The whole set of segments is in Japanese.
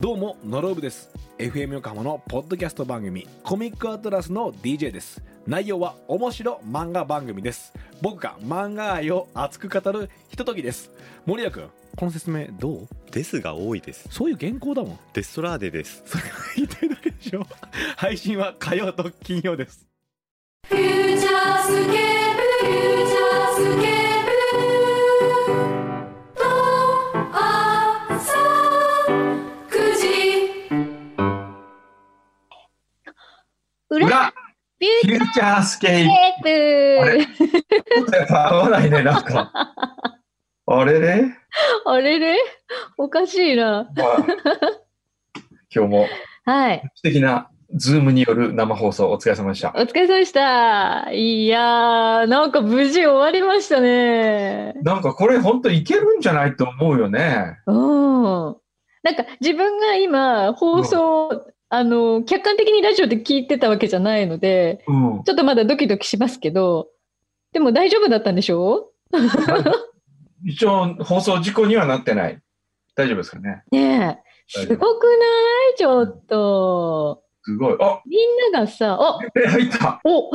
どうもノロブです。 FM 横浜のポッドキャスト番組コミックアトラスの DJ です。内容は面白漫画番組です。僕が漫画愛を熱く語るひとときです。森谷君、この説明どう？ ですが多いです。 そういう原稿だもん。 デストラーデです。 それが言いたいだけでしょ。配信は火曜と金曜です。 フューチャースケープ、フューチャースケープと朝9時裏フューチャースケープ。あれちょっとやっぱ合わないね、なんか。あれね。 あれれおかしいな。 まあ、今日もはい。 素敵なズームによる生放送お疲れ様でした。 お疲れ様でした。いやー、なんか無事終わりましたね。 なんかこれ本当いけるんじゃないと思うよね。 うん。なんか自分が今放送、客観的にラジオで聞いてたわけじゃないので、 うん。 ちょっとまだドキドキしますけど、でも大丈夫だったんでしょ？ 一応放送事故にはなってない。大丈夫ですかね。 ねえ、すごくない？ちょっと。 すごい。あ、 みんながさ、 入った。 お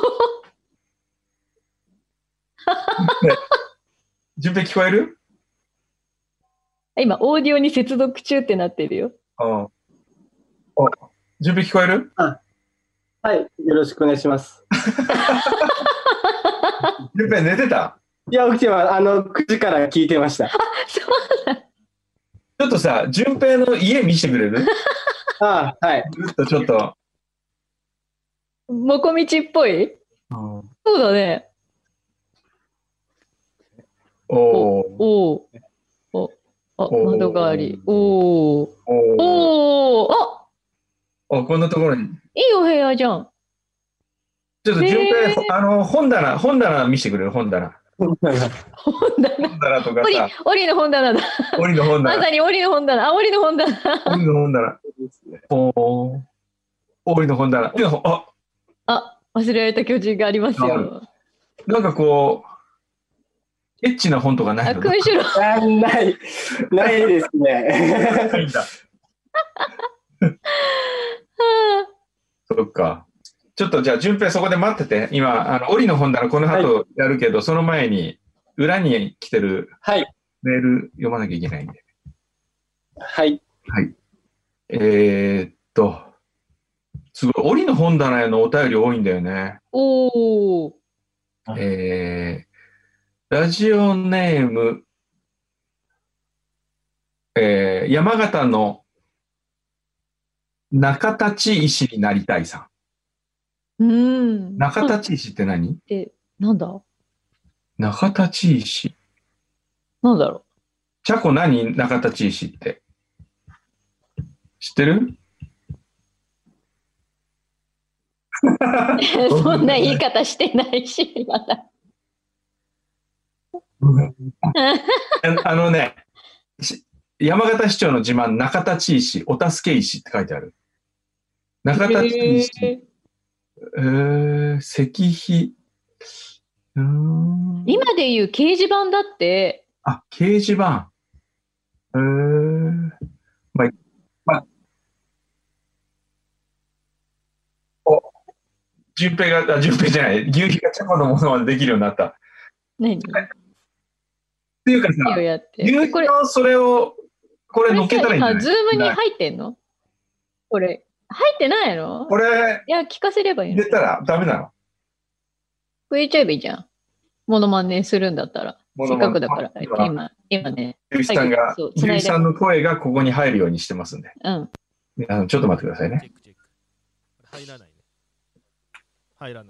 順平聞こえる？ 今、オーディオに接続中ってなってるよ。 あ、順平聞こえる？ はい、よろしくお願いします。 順平寝てた？ いや、起きては9時から聞いてました。 そうなん。 ちょっとさ、順平の家見せてくれる？ はい。 ずっとちょっと。 もこみちっぽい？そうだね。 おー。 窓があり。おー。 こんなところに。 いいお部屋じゃん。 ちょっと順平、本棚見せてくれる？本棚。本棚とかさ。 檻の本棚だ。 檻の本棚。 まさに檻の本棚。檻の本棚。 檻の本棚。檻の本棚。 忘れられた巨人がありますよ。 なんかこう、エッチな本とかないの？ 君主論。 ないですね。 ないんだ。そっか。ちょっとじゃあ、順平そこで待ってて。今、檻の本棚この後やるけど、その前に、裏に来てるメール読まなきゃいけないんで。 はい。 はい。すごい、檻の本棚へのお便り多いんだよね。 おー。 ラジオネーム、山形の中立石になりたいさん。中立石って何？ なんだ？ 中立石。 なんだろう。 チャコ何？中立石って。知ってる？ そんな言い方してないし、まだ。 山形市長の自慢、中立石、お助け石って書いてある。中立石。石碑。 今で言う掲示板だって。 掲示板。順平じゃない、牛皮がチャコのものまでできるようになった。 何？ っていうかさ、牛皮のそれを、これ乗っけたらいいんじゃない？ ズームに入ってんの？これ、入ってないの？ これ、 いや、聞かせればいいの。 入れたらダメなの？ これ言っちゃえばいいじゃん。モノマネするんだったら。せっかくだから。今ね。 牛皮さんの声がここに入るようにしてますんで。ちょっと待ってくださいね。 入らないね。入らない。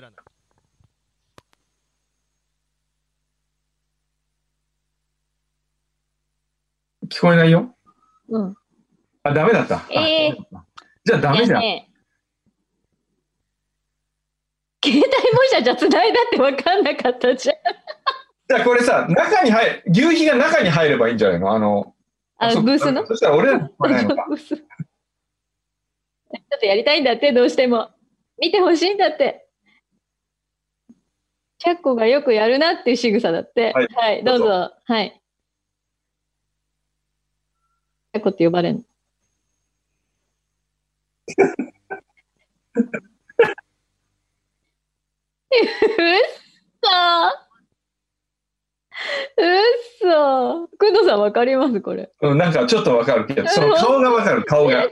聞こえないよ。ダメだった。じゃあダメじゃん。 携帯模写じゃつないだって分かんなかったじゃん。 じゃあこれさ、牛皮が中に入ればいいんじゃないの？ ブースの？ そしたら俺ら聞こえないのか。 ちょっとやりたいんだって、どうしても。見てほしいんだって。チャッコがよくやるなっていう仕草だって。はい、どうぞ。はい。チャッコって呼ばれんの？ うっそ。くんどさんわかりますこれ。 なんかちょっとわかるけど、その顔がわかる、顔が。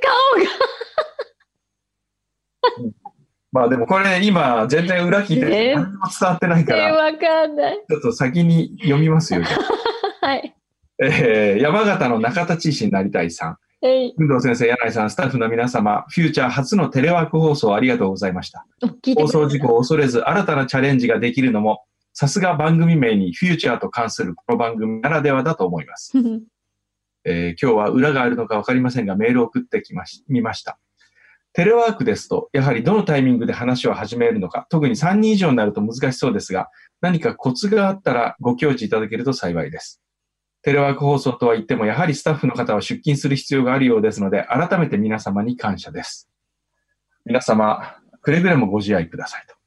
まあでもこれ今全然裏聞いて何も伝わってないから、 わかんない。 ちょっと先に読みますよ。 はい。 山形の中田知事になりたいさん。工藤先生、柳井さん、スタッフの皆様、フューチャー初のテレワーク放送ありがとうございました。放送事故を恐れず新たなチャレンジができるのも、さすが番組名にフューチャーと関するこの番組ならではだと思います。今日は裏があるのかわかりませんが、メールを送ってみました。テレワークですと、やはりどのタイミングで話を始めるのか、特に3人以上になると難しそうですが、何かコツがあったらご教示いただけると幸いです。テレワーク放送とは言っても、やはりスタッフの方は出勤する必要があるようですので、改めて皆様に感謝です。皆様、くれぐれもご自愛くださいと。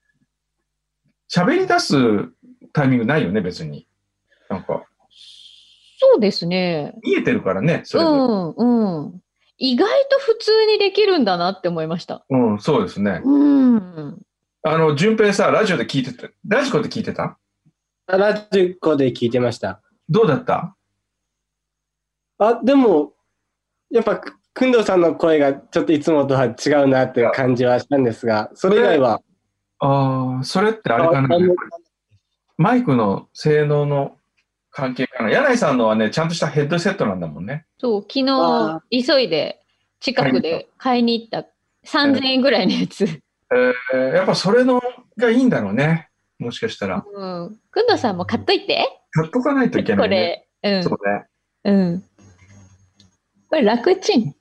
喋り出すタイミングないよね、別に。なんか。 そうですね。 見えてるからね、それで。 意外と普通にできるんだなって思いました。 そうですね。順平さ、ラジオで聞いてた。ラジコで聞いてた？ ラジコで聞いてました。 どうだった？ でも、やっぱ、くんどうさんの声がちょっといつもとは違うなっていう感じはしたんですが、それ以外は。 それってあれかな。マイクの性能の関係かな。柳井さんのはね、ちゃんとしたヘッドセットなんだもんね。 そう、昨日、急いで、近くで買いに行った3000円ぐらいのやつ。 やっぱそれのがいいんだろうね。もしかしたら。 くんどさんも買っといて。 買っとかないといけないね。 これ、 そうね。 これ楽ちん。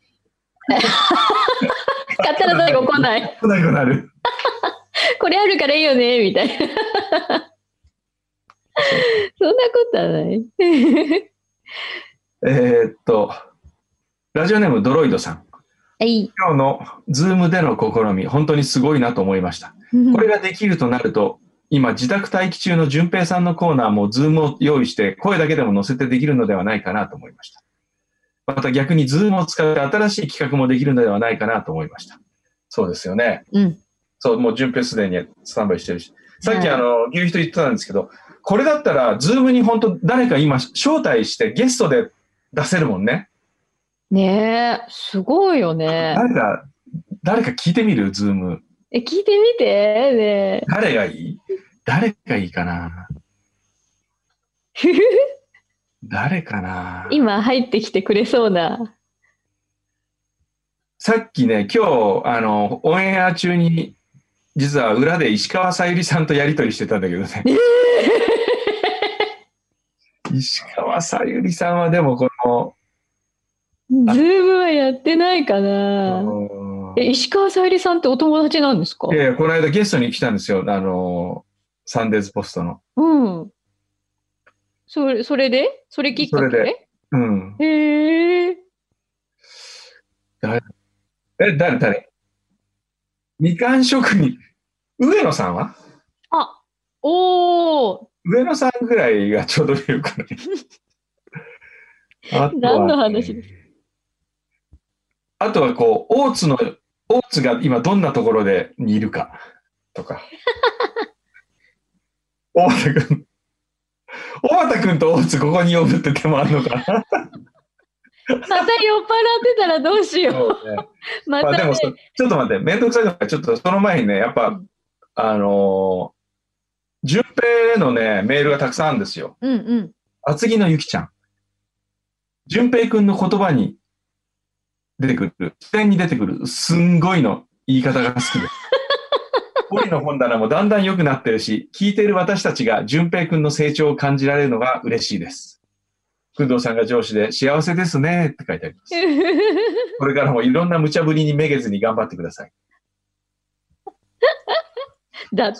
買ったら最後来ない。 来なくなる。 これあるからいいよね、みたいな。そんなことはない。 ラジオネームドロイドさん。今日のズームでの試み、本当にすごいなと思いました。これができるとなると、今自宅待機中の順平さんのコーナーもズームを用意して声だけでも載せてできるのではないかなと思いました。また逆にズームを使って新しい企画もできるのではないかなと思いました。そうですよね。そう、もう順平すでにスタンバイしてるし。さっき言う人言ってたんですけど、これだったらズームに本当誰か今招待してゲストで出せるもんね。 ねえ、すごいよね。 誰か聞いてみる？ズーム。 聞いてみて。ね、 誰がいいかな。誰かな。 今入ってきてくれそうな。 さっきね、今日、オンエア中に、実は裏で石川さゆりさんとやりとりしてたんだけどね。石川さゆりさんはでもこの、 ズームはやってないかな。石川さゆりさんってお友達なんですか？ この間ゲストに来たんですよ。サンデーズポストの。 それでそれきっかけでへえ。 誰みかん職人。上野さんは？上野さんぐらいがちょうどいいかな。 何の話ですか？ あとは大津が今どんなところにいるかとか。大畑君と大津ここに呼ぶって手もあるのかな。 また酔っ払ってたらどうしよう。またね、 でもちょっと待って、めんどくさいからちょっとその前にね、やっぱ、順平へのね、メールがたくさんあるんですよ。厚木のゆきちゃん。順平君の言葉に出てくる、視点に出てくる、すんごいの言い方が好きです。堀の本棚もだんだん良くなってるし、聞いている私たちが順平君の成長を感じられるのが嬉しいです。工藤さんが上司で幸せですねって書いてあります。これからもいろんな無茶ぶりにめげずに頑張ってください。 だって。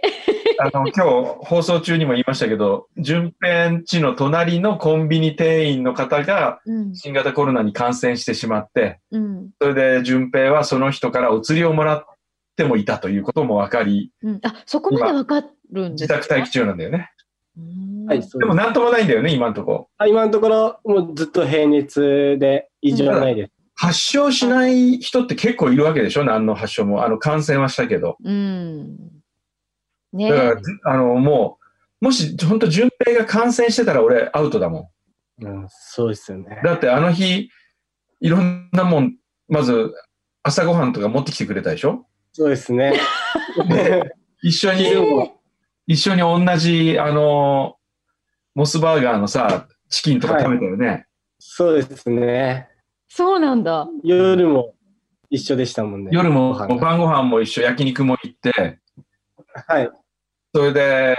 今日放送中にも言いましたけど、順平んちの隣のコンビニ店員の方が新型コロナに感染してしまって、それで順平はその人からお釣りをもらってもいたということも分かり、 そこまで分かるんですか？ 自宅待機中なんだよね。でもなんともないんだよね、今のところ。 今のところもうずっと平熱で異常ないです。 発症しない人って結構いるわけでしょ、何の発症も。感染はしたけど。 ねだから、もし本当順平が感染してたら俺アウトだもん。そうですよね。 だってあの日、いろんなもん、まず朝ごはんとか持ってきてくれたでしょ。 そうですね。 一緒に同じ、モスバーガーのさ、チキンとか食べたよね。 そうですね。 そうなんだ。 夜も一緒でしたもんね。 夜も晩ご飯も一緒、焼肉も行って、 はい。 それで、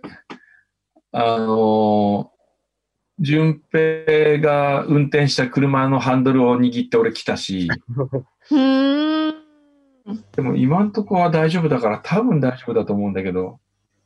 順平が運転した車のハンドルを握って俺来たし、でも今んとこは大丈夫だから多分大丈夫だと思うんだけど、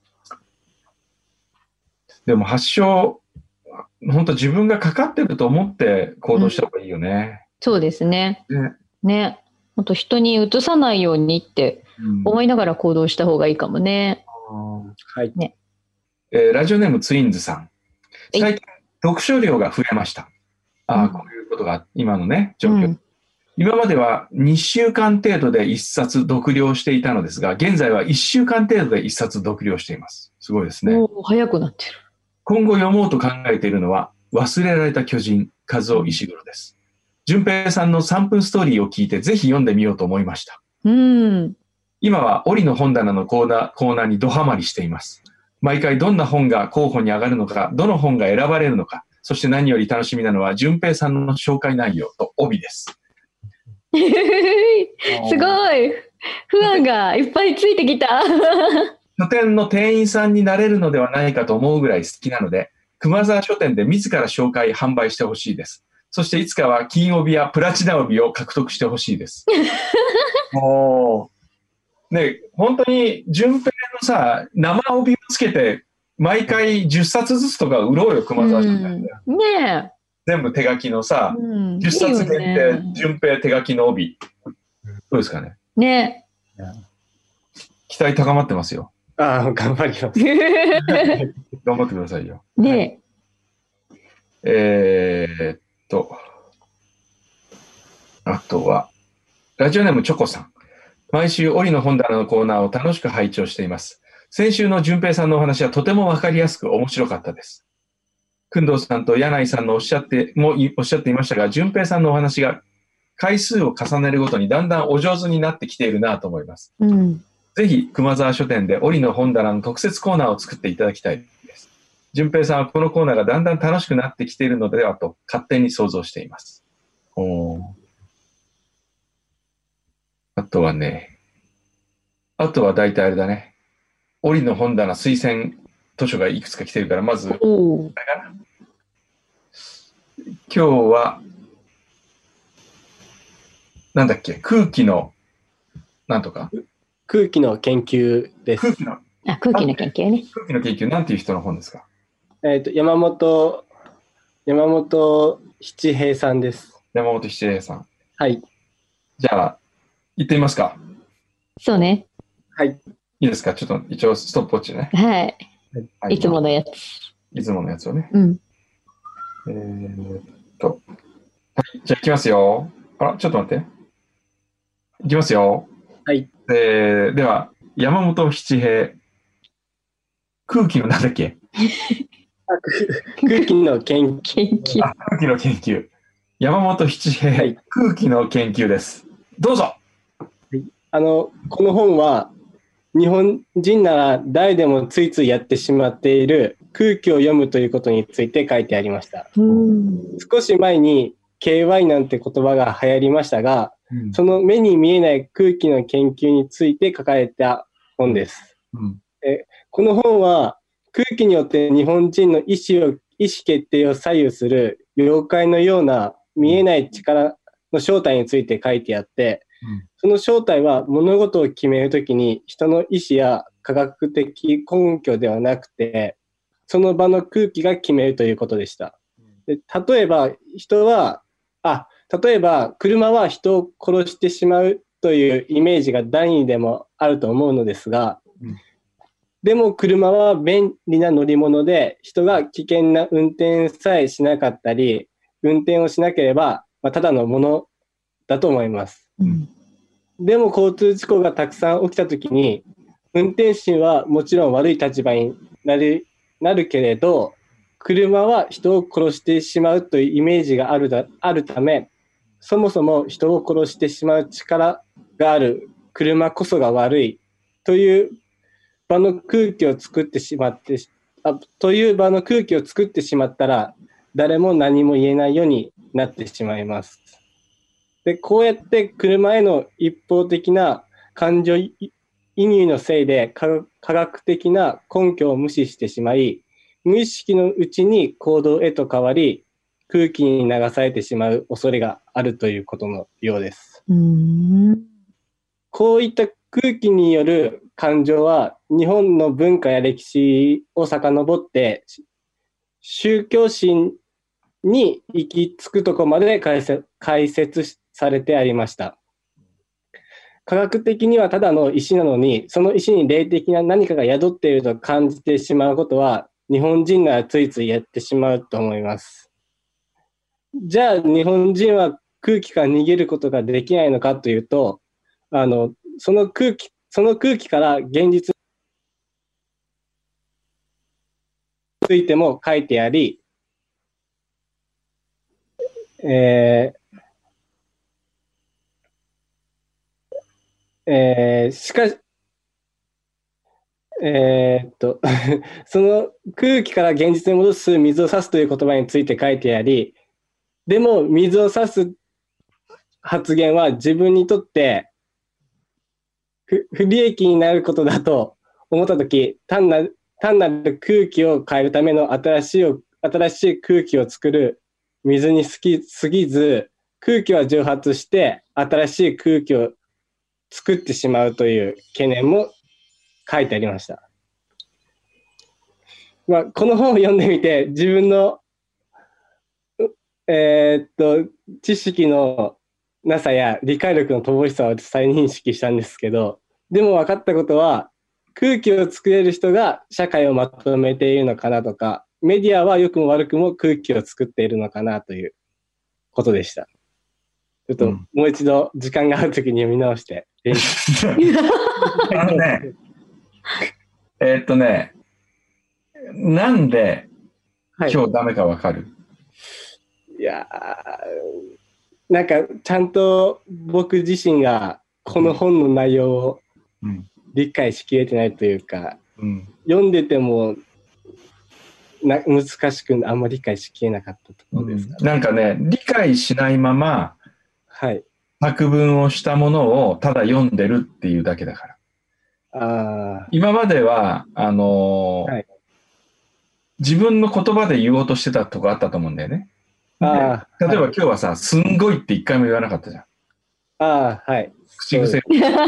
でも発症、本当自分がかかってると思って行動した方がいいよね。 そうですね。ね。本当人に移さないようにって思いながら行動した方がいいかもね。 はい。 ね。 ラジオネームツインズさん。最近読書量が増えました。こういうことが今のね、状況。今までは2週間程度で1冊読了していたのですが、現在は1週間程度で1冊読了しています。すごいですね。 早くなってる。 今後読もうと考えているのは、忘れられた巨人、和尾石黒です。順平さんの3分ストーリーを聞いて、ぜひ読んでみようと思いました。今は折の本棚のコーナーにドハマりしています。毎回どんな本が候補に上がるのか、どの本が選ばれるのか、そして何より楽しみなのは、順平さんの紹介内容と帯です。 すごい。不安がいっぱいついてきた。 書店の店員さんになれるのではないかと思うぐらい好きなので、熊沢書店で自ら紹介、販売してほしいです。そしていつかは金帯やプラチナ帯を獲得してほしいです。ね、本当に順平のさ、生帯をつけて、毎回10冊ずつとか売ろうよ、熊沢書店で。 ねえ。 全部手書きのさ、10冊限定、順平手書きの帯。どうですかね。 ねえ。 期待高まってますよ。 頑張ります。 頑張ってくださいよ。 ねえ。あとは、ラジオネームチョコさん。毎週、折の本棚のコーナーを楽しく拝聴しています。先週の順平さんのお話はとてもわかりやすく面白かったです。工藤さんと柳井さんのおっしゃっていましたが、順平さんのお話が回数を重ねるごとにだんだんお上手になってきているなと思います。ぜひ、熊沢書店で折の本棚の特設コーナーを作っていただきたいです。順平さんはこのコーナーがだんだん楽しくなってきているのではと勝手に想像しています。あとは大体あれだね。折の本棚推薦図書がいくつか来てるから、まず、今日は、なんだっけ、空気の、なんとか空気の研究です。 空気の研究ね。 空気の研究、なんていう人の本ですか？ 山本七平さんです。 山本七平さん。 はい。 じゃあ、行ってみますか。 そうね。 はい。 いいですか？ちょっと一応ストップウォッチね。 はい。いつものやつ。 いつものやつをね。 はい。 じゃあ行きますよ。ちょっと待って。行きますよ。 はい。 では、山本七平。空気のなんだっけ？ 空気の研究。 空気の研究。山本七平、はい、空気の研究です。どうぞ。 この本は、日本人なら誰でもついついやってしまっている空気を読むということについて書いてありました。少し前に KY なんて言葉が流行りましたが、その目に見えない空気の研究について書かれた本です。この本は空気によって日本人の意思決定を左右する妖怪のような見えない力の正体について書いてあって、その正体は物事を決めるときに人の意思や科学的根拠ではなくて、その場の空気が決めるということでした。で、例えば車は人を殺してしまうというイメージが誰にでもあると思うのですが、でも車は便利な乗り物で、人が危険な運転さえしなかったり、運転をしなければ、ただのものだと思います。 うん。 でも交通事故がたくさん起きたときに、運転手はもちろん悪い立場になるけれど、車は人を殺してしまうというイメージがあるため、そもそも人を殺してしまう力がある車こそが悪いという場の空気を作ってしまったら、誰も何も言えないようになってしまいます。で、こうやって車への一方的な感情移入のせいで科学的な根拠を無視してしまい、無意識のうちに行動へと変わり、空気に流されてしまう恐れがあるということのようです。こういった空気による感情は、日本の文化や歴史を遡って、宗教心に行き着くところまで解説されてありました。科学的にはただの石なのに、その石に霊的な何かが宿っていると感じてしまうことは、日本人ならついついやってしまうと思います。じゃあ、日本人は空気から逃げることができないのかというと、その空気から現実についても書いてあり、しかし、その空気から現実に戻す水を差すという言葉について書いてあり、でも水を差す発言は自分にとって不利益になることだと思ったとき、単なる空気を変えるための新しい空気を作る水に過ぎず、空気は蒸発して新しい空気を作ってしまうという懸念も書いてありました。この本を読んでみて、自分の、知識のなさや理解力の乏しさを再認識したんですけど、でも分かったことは、空気を作れる人が社会をまとめているのかなとか、メディアは良くも悪くも空気を作っているのかなということでした。ちょっともう一度時間があるときに読み直して練習。 なんで今日ダメかわかる？ いやなんかちゃんと僕自身がこの本の内容を理解しきれてないというか、読んでても難しくあんまり理解しきれなかったところですかね。 なんかね、理解しないまま、作文をしたものをただ読んでるっていうだけだから。今までは、自分の言葉で言おうとしてたとこあったと思うんだよね。例えば今日はさ、すんごいって一回も言わなかったじゃん。口癖。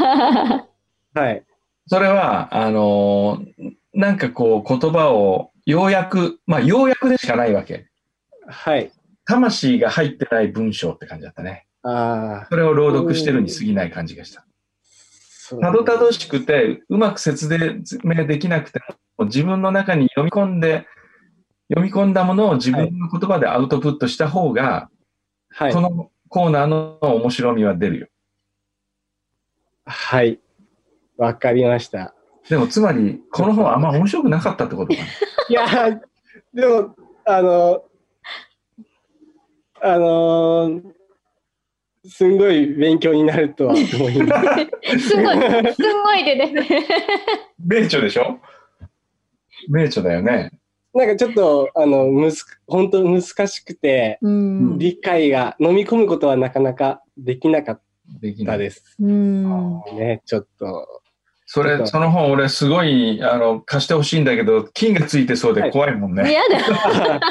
それは、なんかこう言葉を要約でしかないわけ。魂が入ってない文章って感じだったね。それを朗読してるに過ぎない感じがした。たどたどしくて、うまく説明できなくても、自分の中に読み込んだものを自分の言葉でアウトプットした方が、このコーナーの面白みは出るよ。 はい。わかりました。 でも、つまり、この本あんま面白くなかったってことかな。 いや、でも、すんごい勉強になるとは思います。 すごいでね。 名著でしょ？名著だよね。 なんかちょっと、本当難しくて、理解が、飲み込むことはなかなかできなかったです。ね、ちょっと。 その本、俺すごい、貸してほしいんだけど、金がついてそうで怖いもんね。 嫌だ。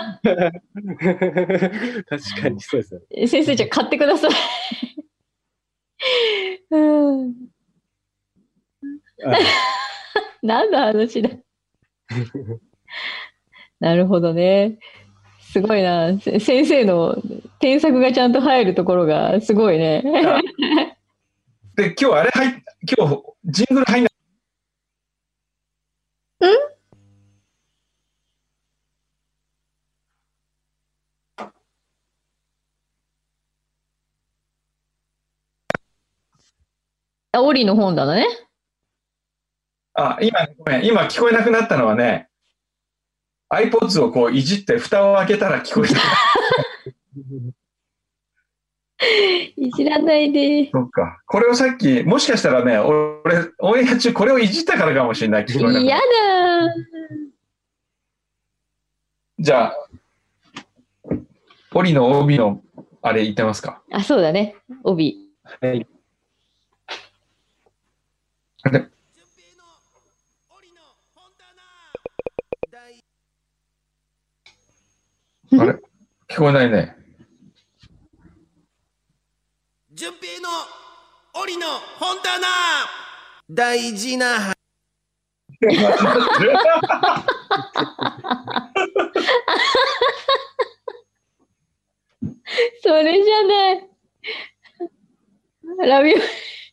確かにそうですね。先生、じゃあ買ってください。何の話だ。なるほどね。すごいな。先生の添削がちゃんと入るところがすごいね。 で、今日ジングル入んない。 あ、オリの本棚ね。 あ、ごめん、今聞こえなくなったのはね、iPods をこういじって蓋を開けたら聞こえなくなった。 いじらないで。 そっか。これをさっき、もしかしたらね、俺、オンエア中これをいじったからかもしれない。聞こえなくなった。 嫌だ。 じゃあ、オリの OB のあれ言ってますか？ あ、そうだね。帯。 はい。 あれあれ聞こえないね。 順平の檻の本棚大事なそれじゃない。ラビオリ。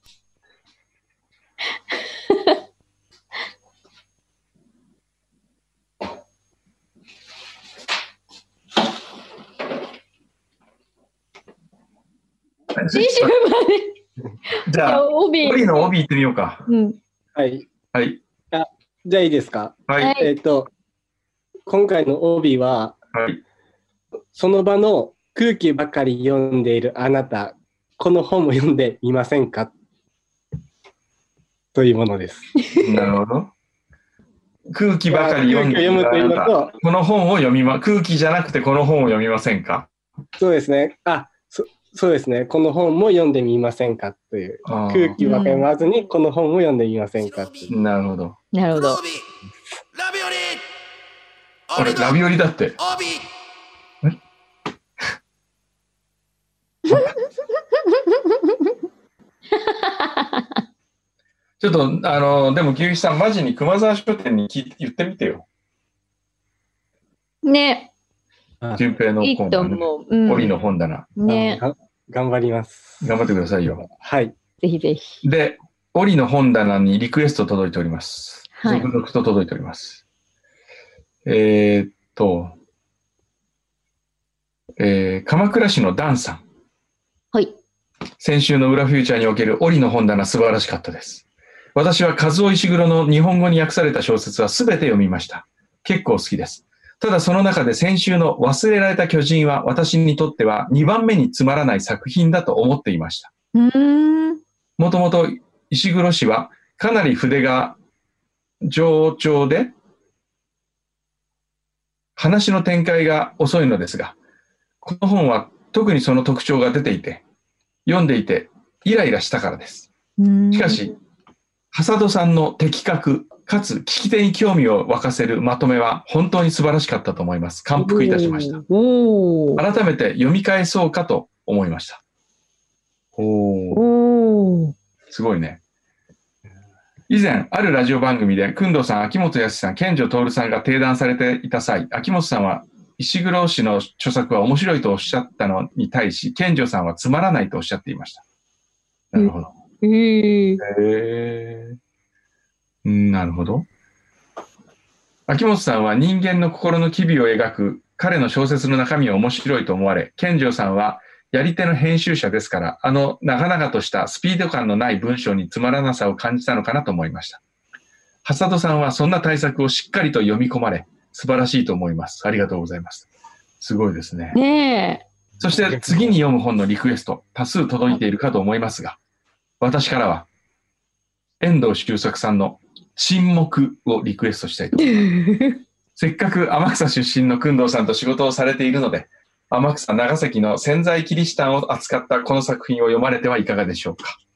次週まで。 じゃあ、オ帯。 リの帯行ってみようか。 うん。 はい。 はい。 じゃあいいですか？ はい。 今回の帯は、 はい。 その場の空気ばかり読んでいるあなた、この本も読んでみませんか？というものです。 なるほど。空気ばかり読んでいるあなた、この本を空気じゃなくてこの本を読みませんか？ そうですね。そうですね。この本も読んでみませんかという。空気ばかり読まずにこの本を読んでみませんかっていう。 なるほど。 なるほど。 ラビオリあれ、ラビオリだって。ちょっと、でも、牛肥さん、マジに熊沢書店に言ってみてよ。 ね。 順平の本棚、ね。オリの本棚。 ね。 頑張ります。 頑張ってくださいよ。 はい。 ぜひぜひ。 で、オリの本棚にリクエスト届いております。 はい。 続々と届いております。鎌倉市のダンさん。 はい。 先週の裏フューチャーにおけるオリの本棚素晴らしかったです。私は和尾石黒の日本語に訳された小説は全て読みました。結構好きです。ただその中で先週の忘れられた巨人は私にとっては2番目につまらない作品だと思っていました。もともと石黒氏はかなり筆が冗長で話の展開が遅いのですが、この本は特にその特徴が出ていて、読んでいてイライラしたからです。しかし、挾土さんの的確かつ聞き手に興味を沸かせるまとめは本当に素晴らしかったと思います。感服いたしました。改めて読み返そうかと思いました。すごいね。以前、あるラジオ番組で、工藤さん、秋元康さん、健城徹さんが提談されていた際、秋元さんは石黒氏の著作は面白いとおっしゃったのに対し、健城さんはつまらないとおっしゃっていました。なるほど。なるほど。秋元さんは人間の心の機微を描く彼の小説の中身を面白いと思われ、健城さんはやり手の編集者ですから、長々としたスピード感のない文章につまらなさを感じたのかなと思いました。挾土さんはそんな対策をしっかりと読み込まれ、素晴らしいと思います。ありがとうございます。すごいですね。 ねえ。 そして次に読む本のリクエスト、多数届いているかと思いますが、私からは、遠藤周作さんの沈黙をリクエストしたいと思います。せっかく天草出身の工藤さんと仕事をされているので、天草長崎の潜在キリシタンを扱ったこの作品を読まれてはいかがでしょうか。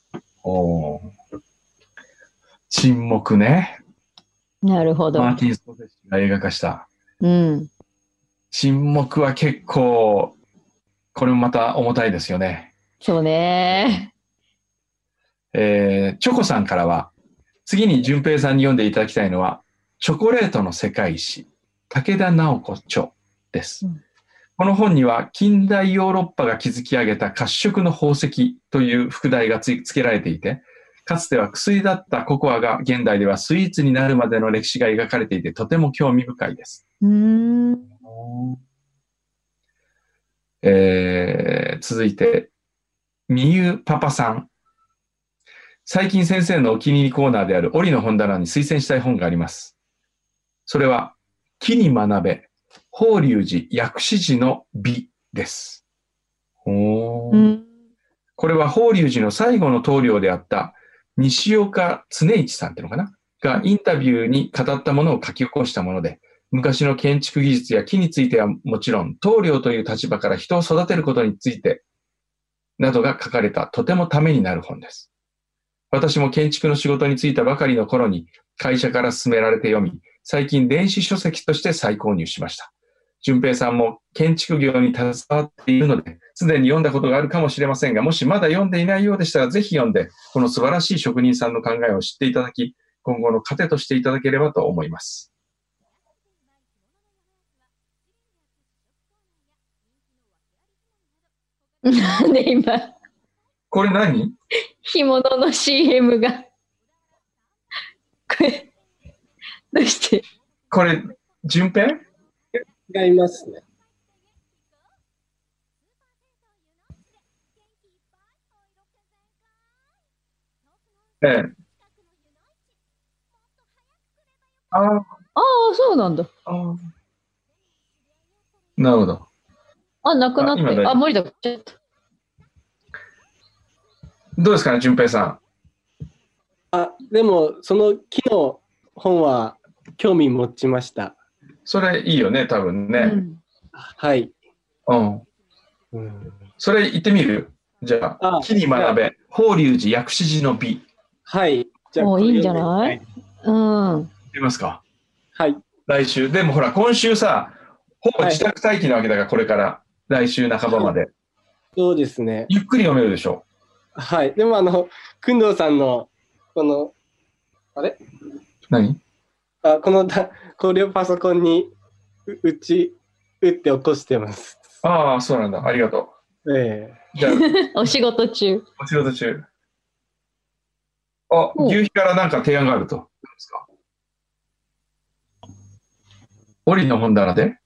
沈黙ね。 なるほど。 マーティン・スコセッシが映画化した。 うん。 沈黙は結構、これもまた重たいですよね。 そうね。 チョコさんからは、次に順平さんに読んでいただきたいのは、チョコレートの世界史、武田直子著です。この本には近代ヨーロッパが築き上げた褐色の宝石という副題が付けられていて、かつては薬だったココアが現代ではスイーツになるまでの歴史が描かれていてとても興味深いです。続いて、みゆパパさん。 最近先生のお気に入りコーナーである折の本棚に推薦したい本があります。それは、木に学べ、法隆寺薬師寺の美です。これは法隆寺の最後の棟梁であった西岡恒一さんっていうのかながインタビューに語ったものを書き起こしたもので、昔の建築技術や木についてはもちろん、棟梁という立場から人を育てることについてなどが書かれたとてもためになる本です。私も建築の仕事に就いたばかりの頃に会社から勧められて読み、最近電子書籍として再購入しました。順平さんも建築業に携わっているので、すでに読んだことがあるかもしれませんが、もしまだ読んでいないようでしたら、ぜひ読んで、この素晴らしい職人さんの考えを知っていただき、今後の糧としていただければと思います。 なんで今、 これ何？ 干物の CM が。これ、どうして？ これ、順平？ 違いますね。 ええ。ああ、 そうなんだ。 なるほど。 なくなって。森田、ちょっと。 どうですかね、順平さん。 でも、その木の本は興味持ちました。 それいいよね、多分ね。 はい。 それ言ってみる？じゃあ、木に学べ、法隆寺薬師寺の美。 はい。 じゃあ、いいんじゃない？ やりますか。 はい。 来週。でもほら、今週さ、ほぼ自宅待機なわけだから、これから。来週半ばまで。 そうですね。 ゆっくり読めるでしょ。 はい。でも、工藤さんの、あれ？ 何？ これをパソコンに打って起こしてます。 ああ、そうなんだ。ありがとう。じゃあお仕事中。 お仕事中。牛皮からなんか提案があると。どうですか？折の本棚で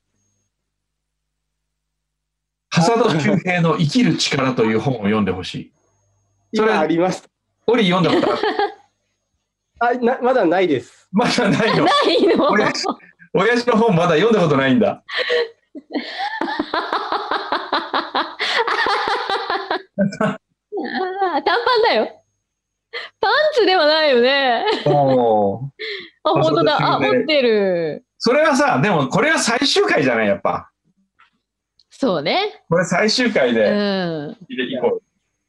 挾土久平の生きる力という本を読んでほしい。 それあります。 折読んだことある？ まだないです。 まだないの？ ないの？ 親父の本まだ読んだことないんだ。 短パンだよ。パンツではないよね。本当だ。持ってる。 それはさ、でもこれは最終回じゃない、やっぱ。 そうね。 これ最終回でいこ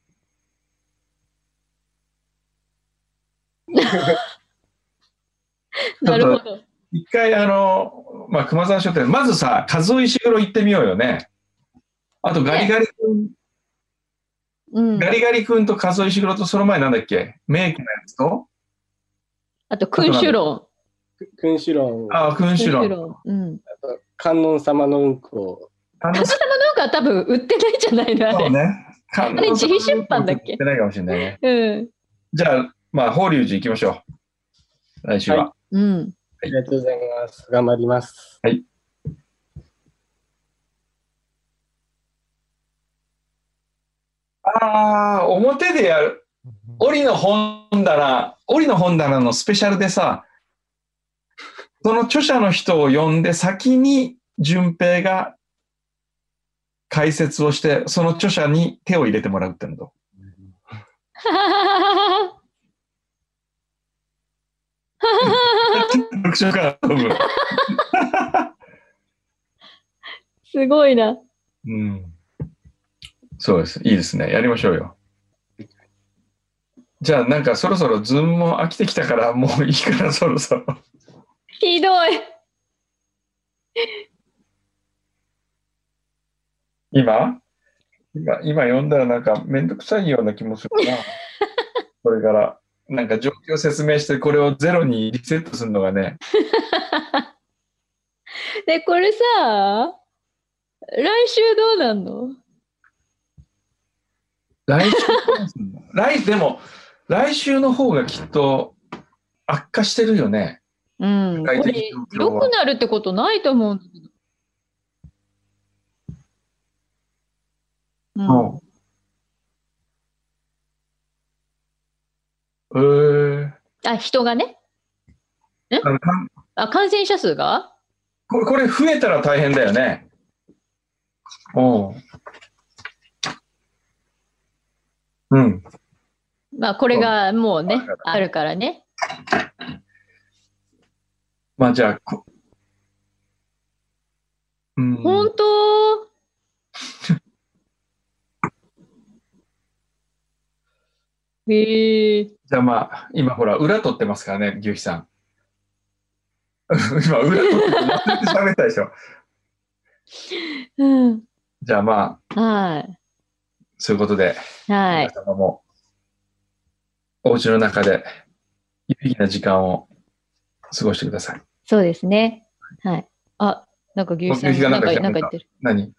う。 なるほど。 一回熊沢書店、まずさ、和夫石黒行ってみようよね。あとガリガリ君、ガリガリ君と和夫石黒とその前なんだっけ？メイクのやつと、 あと君主論。 君主論。 君主論。 あと観音様のうんこ。 観音様のうんこは多分売ってないんじゃないの？あれ。 そうね。 あれ自費出版だっけ？ 売ってないかもしれないね。じゃあ、法隆寺行きましょう。来週は。 ありがとうございます。頑張ります。 はい。表でやる。折の本棚のスペシャルでさ、その著者の人を呼んで先に順平が解説をして、その著者に手を入れてもらうってのと。 すごいな。 そうです。いいですね。やりましょうよ。じゃあなんかそろそろズームも飽きてきたからもういいからそろそろ。 ひどい。 今読んだらなんかめんどくさいような気もするな。これからなんか状況を説明してこれをゼロにリセットするのがね。 で、これさ、来週どうなんの？ でも来週の方がきっと悪化してるよね。 これ良くなるってことないと思うんだけど。 人がね。感染者数がこれ増えたら大変だよね。うん。 まあ、これがもうね、あるからね。 まあ、じゃあ、 本当じゃあまあ、今ほら、裏取ってますからね、牛肥さん。今、裏取って喋ったでしょ。じゃあまあ、 そういうことで、皆様も、お家の中で、有意義な時間を過ごしてください。 そうですね。はい。なんか牛肥さん、なんか言ってる。 何？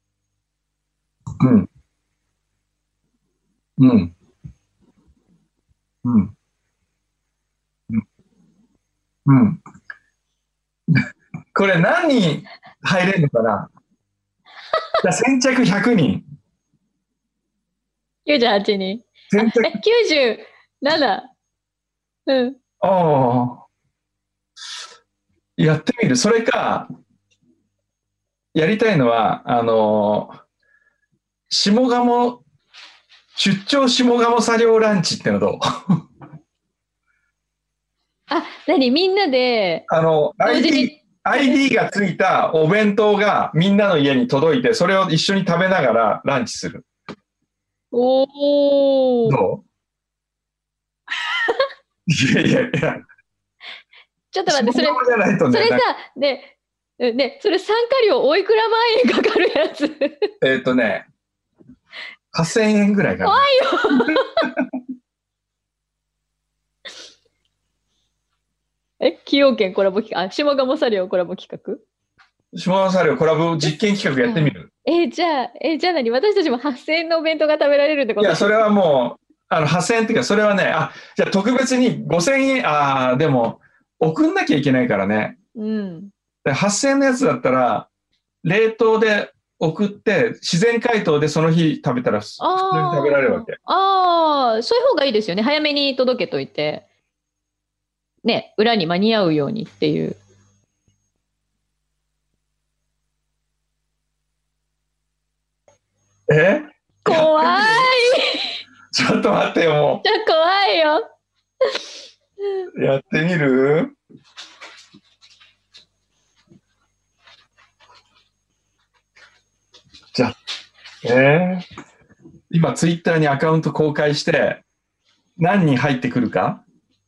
これ何人入れるのかな？じゃあ先着100人。 98人。97。 やってみる。それか、やりたいのは、出張下鴨作業ランチってのどう？ みんなで、 ID がついたお弁当がみんなの家に届いて、それを一緒に食べながらランチする。どう？いや。 ちょっと待って、それさ、それ参加料おいくら万円かかるやつ 8000円ぐらいかな。 怖いよ崎陽軒コラボ企画、下鴨作業コラボ企画？ 下鴨作業コラボ実験企画やってみる？ じゃあ何？私たちも8000円のお弁当が食べられるってこと？ いや、それはもう、8000円っていうか、それはね、じゃあ特別に5000円、でも、送んなきゃいけないからね。で8000円のやつだったら、冷凍で送って、自然解凍でその日食べたら、普通に食べられるわけ。 そういう方がいいですよね。早めに届けといて。ね、裏に間に合うようにっていう。怖いちょっと待ってよ、もう。 怖いよ。 やってみる？じゃあ、今ツイッターにアカウント公開して、何人入ってくるか？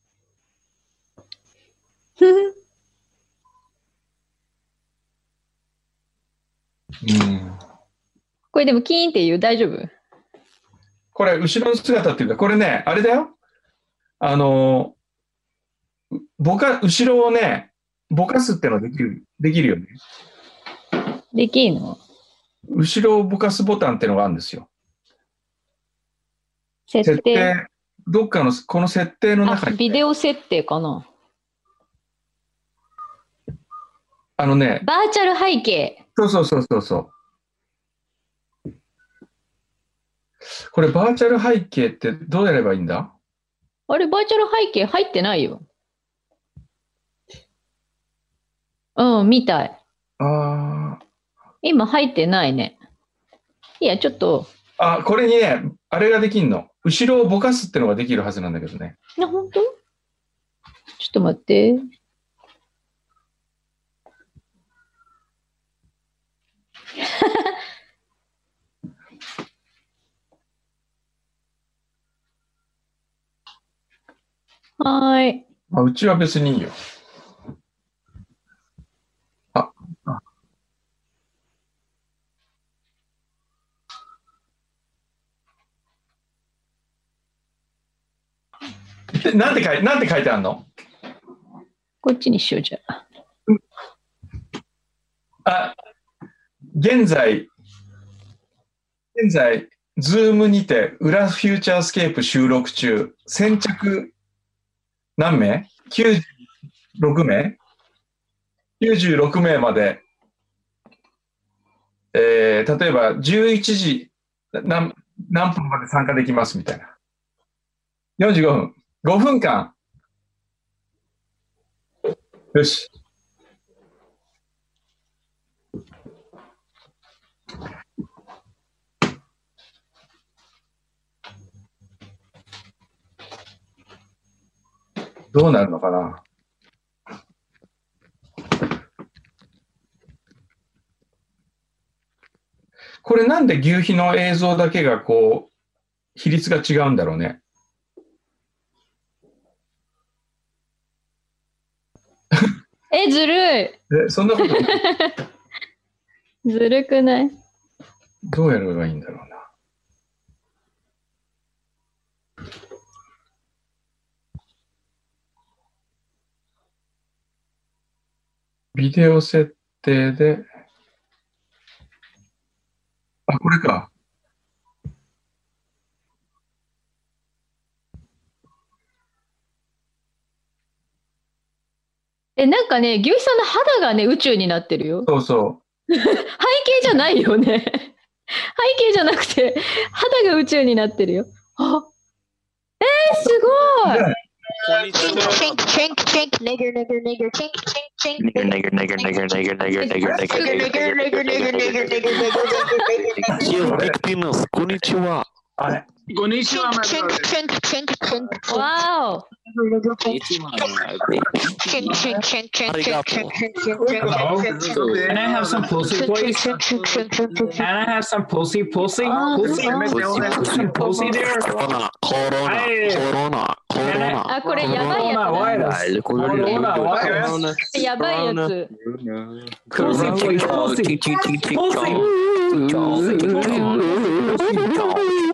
これでもキーンって言う？大丈夫？ これ後ろの姿っていうか、これね、あれだよ。後ろをね、ぼかすってのはできるよね。 できるの？ 後ろをぼかすボタンってのがあるんですよ。 設定。 どっかの、この設定の中に、 ビデオ設定かな。 バーチャル背景。 そう。これバーチャル背景ってどうやればいいんだ？ バーチャル背景入ってないよ。みたい。今入ってないね。いや、ちょっと。 これにね、あれができんの。後ろをぼかすってのができるはずなんだけどね。 本当？ちょっと待って。はい。 うちは別にいいよ。なんて書いてあるの？ こっちにしようじゃあ。現在、ズームにて、裏フューチャースケープ収録中、先着何名？ 96 名 ?96 名まで、例えば11時何分まで参加できますみたいな。45分。 5分間。よし。どうなるのかな。これなんで牛皮の映像だけがこう、比率が違うんだろうね。 ずるい。 そんなことずるくない？ どうやればいいんだろうな。ビデオ設定で、あ、これか。 なんかね、牛肥さんの肌がね、宇宙になってるよ。 そうそう。 背景じゃないよね。背景じゃなくて、肌が宇宙になってるよ。あ、すごい。 こんにちは。 こんにちは。 わお。 Can I have some pussy, please? Can I have some pussy? Pussy there? Corona. あ、これやばいやつだ。やばいやつ。 Pussy.